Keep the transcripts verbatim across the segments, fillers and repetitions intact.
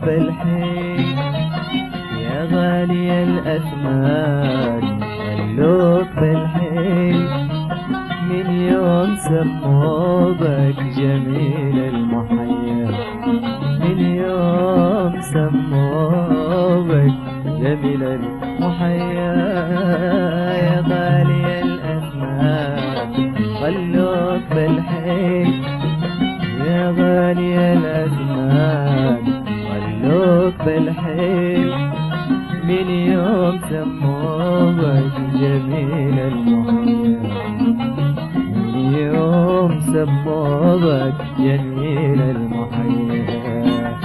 بالحين يا غالي الأثمان خلوك بالحين من يوم سموا بك جميل المحيا من يوم سموا بك جميل المحيا يا غالي الأثمان خلوك بالحين يا غالي الأزمان خلوك بالحين من يوم سموك جميل المحيا من يوم سموك جميل المحيا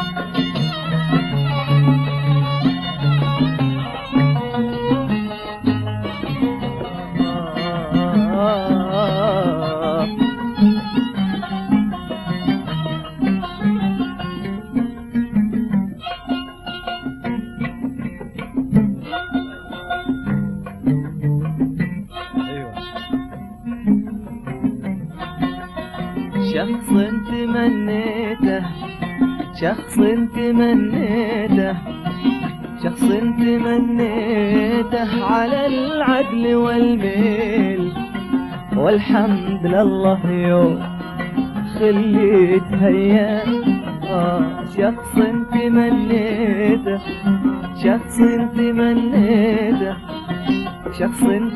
شخص تمنيته شخص تمنيته شخص تمنيته على العدل والميل والحمد لله يوم خليت هيا آه شخص تمنيته شخص تمنيته شخص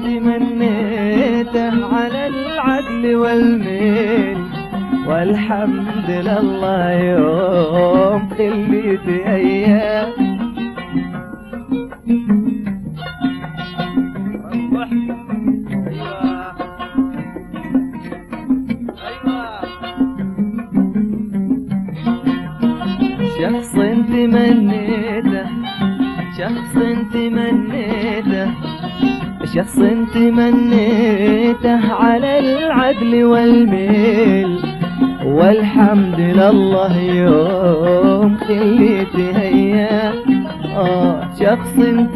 تمنيته على العدل والميل والحمد لله يوم خليت ايام شخص تمنيته شخص تمنيته شخص تمنيته على العدل والميل والحمد لله يوم خليت هيا آه شخص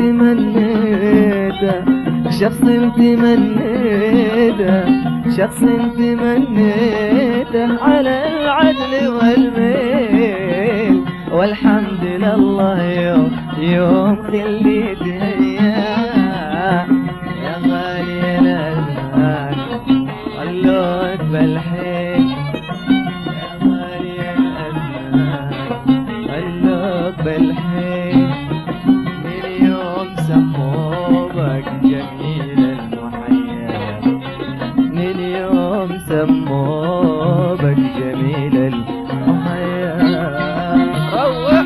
تمنيته شخص تمنيته شخص تمنيته على العدل والميل والحمد لله يوم يوم خليت هيا يا غالي الأزمان خلوك بالحين يا غالي الأزمان خلوك بالحين من يوم سموك جميل المحيا من يوم سموك جميل المحيا روح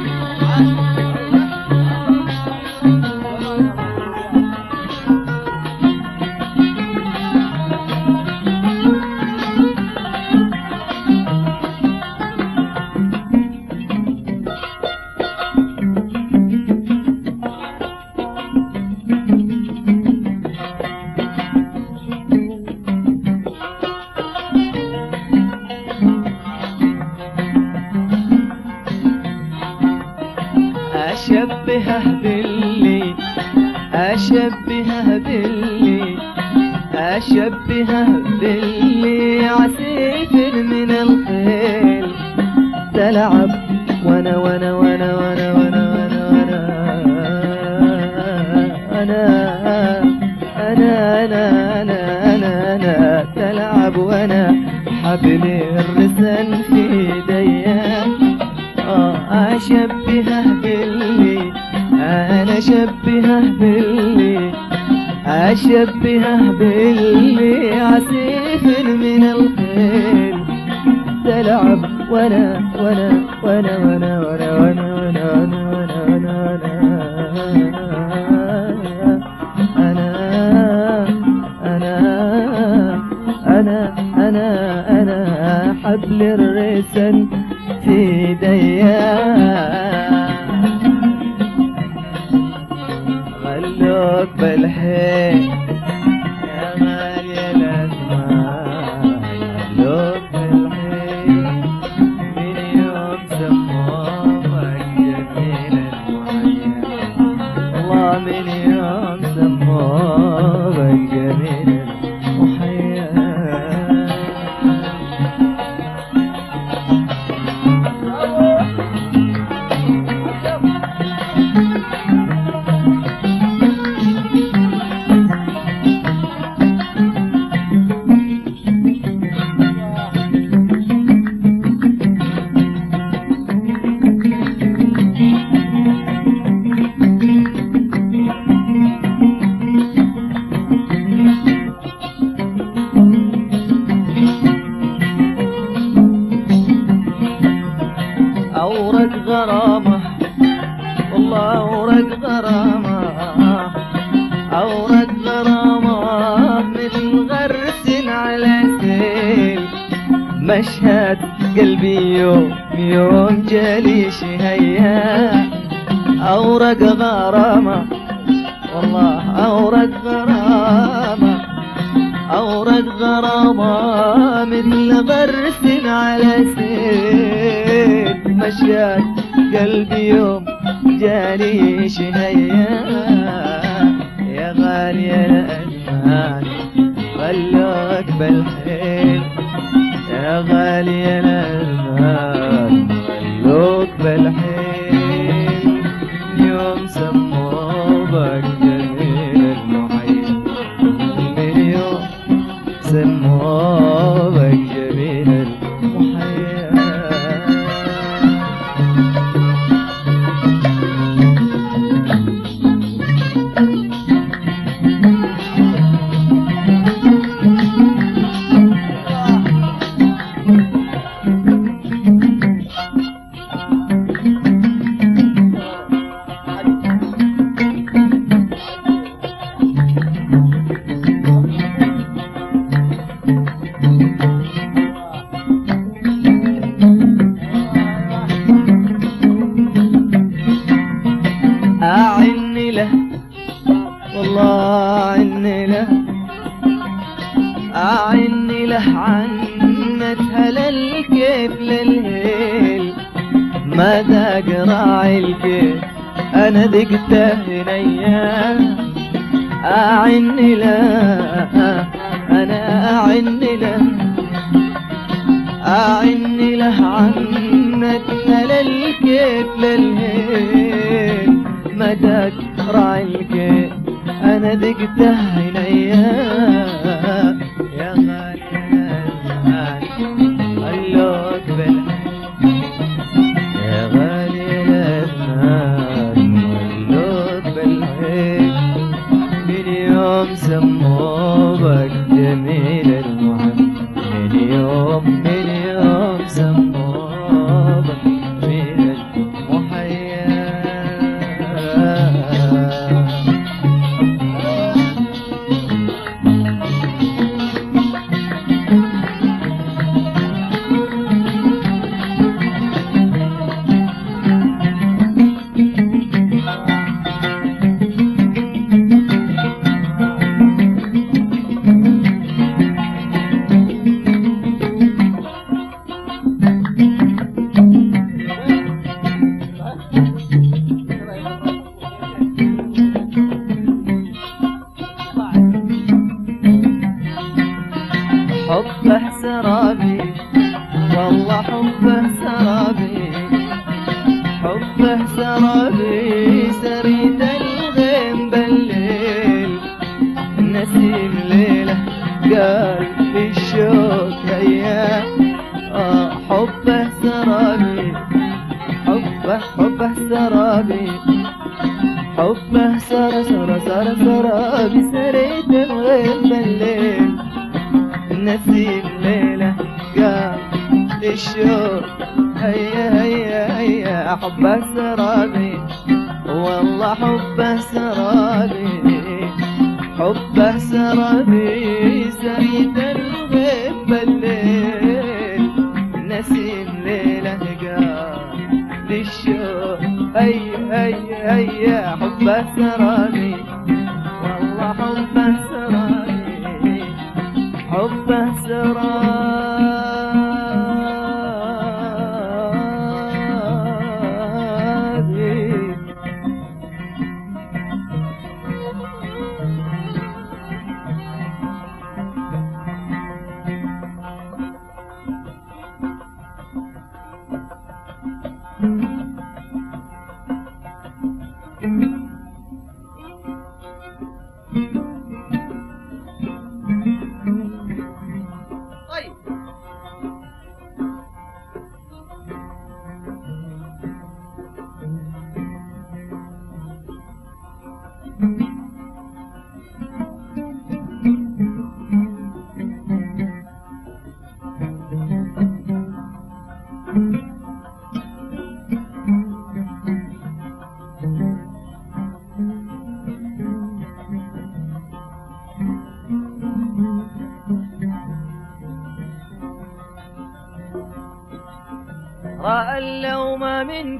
أشبهه باللي أشبهه باللي أشبهه باللي عسيفر من الخيل تلعب وانا وانا وانا وانا وانا وانا وانا أنا أنا أنا أنا أنا تلعب وأنا حبل الرسل في يديا أشبهه باللي أنا أشبهه باللي أشبهه باللي عسيف من الخيل تلعب وأنا وأنا وأنا وأنا وأنا وأنا وأنا وأنا وأنا أنا أنا أنا أنا حبل الرسل في يديا خلوك بالحين يا غالي الأزمان خلوك بالحين من يوم سموك جميل المحيا الله من يوم سموك جميل المحيا أورق غرامة والله أورق غرامة أورق غرامة مثل غرس على سيل مشهد قلبي يوم يوم جليش هيا أورق غرامة والله أورق غرامة أورق غرامة مثل غرس على سيل مشهد قلبي يوم جاليش هيا يا غالي الأزمان خلوك بالحيل يا غالي الأزمان خلوك بالحيل يوم سموبك جميل المحيل من يوم سموبك جميل المحيل أعن له والله أعن له أعن له عنتها للكيف للهيل ما ذاق راعي الكيف أنا ذقته هنيا أعن له أنا أعن له أعن له عنتها للكيف للهيل مداك راعيك انا ذقته هنيا يا غالي الازمان خلوك بالحيل يا غالي الازمان خلوك بالحيل من يوم سموبك جميل المحب من يوم من يوم سموبك جميل المحيا حبه سرابي والله حبه سرابي حبه سرابي سريد الغيم بالليل نسيم ليله قال في الشوق هيا آه حبه سرابي حبه حبه سرابي حبه سر سر سر سرابي سريد الغيم بالليل نسيم ليلة قال للشوق هيا هيا هيا حبه سرابي والله حبه سرابي حبه سرابي سريد الغيب بالليل نسيم ليلة قال للشوق هيا هيا هيا حبه سرابي والله حبه سرابي حبه سرابي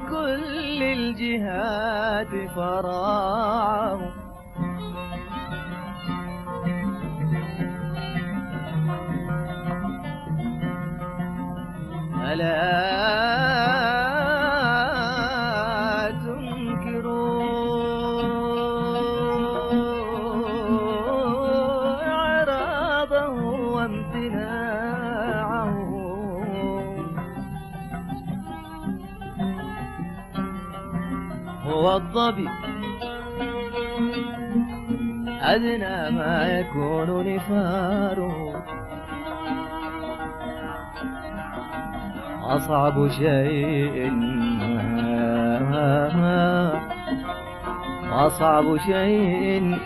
كل الجهات فراعه ألا هو الظبي أدنى ما يكون نفاره أصعب شيء أصعب شيء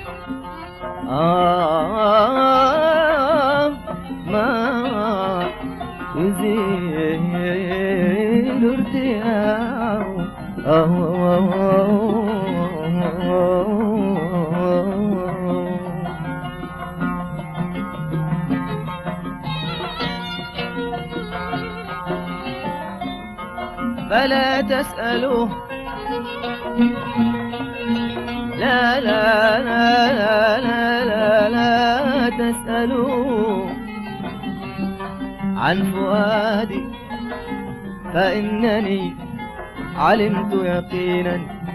آه ما يزيل ارتياحه فلا تسألوه لا لا لا لا لا لا, لا تسألوه عن فؤادي فإنني علمت يقينا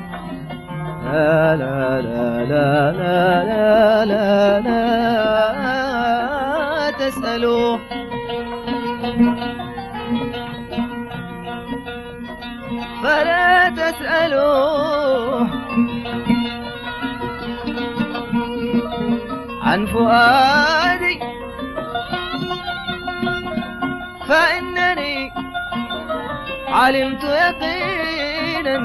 لا لا لا لا لا لا لا, لا تسألوه فلا تسألوه عن فؤادي فإنني علمت يقينا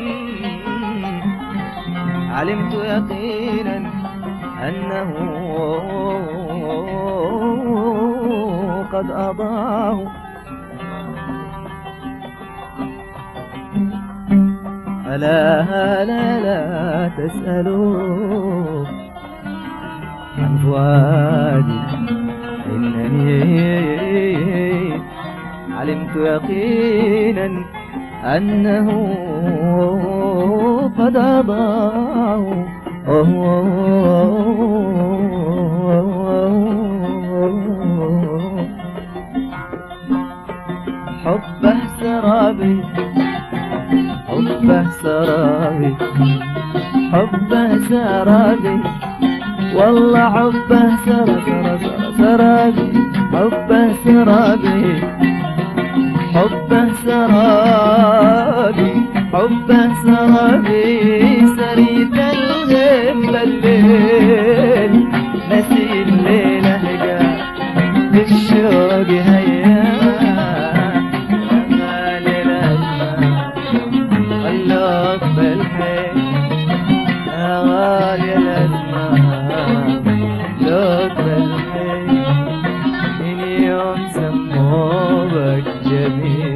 علمت يقينا أنه قد أضاع ألا لا لا تسألوا عن فؤادي إنني علمت يقينا أنه قد أضاع حبه سرابي حبه سرابي حبه سرابي والله حبه سر سر سر سرابي حبه سرابي حبه سرابي حبه سرابي سريت الغيم بالليل نسي الليلة هجا بالشوق هيا غالي الأزمان خلوك بالحين يا غالي الأزمان خلوك بالحين من يوم سموه بك جميل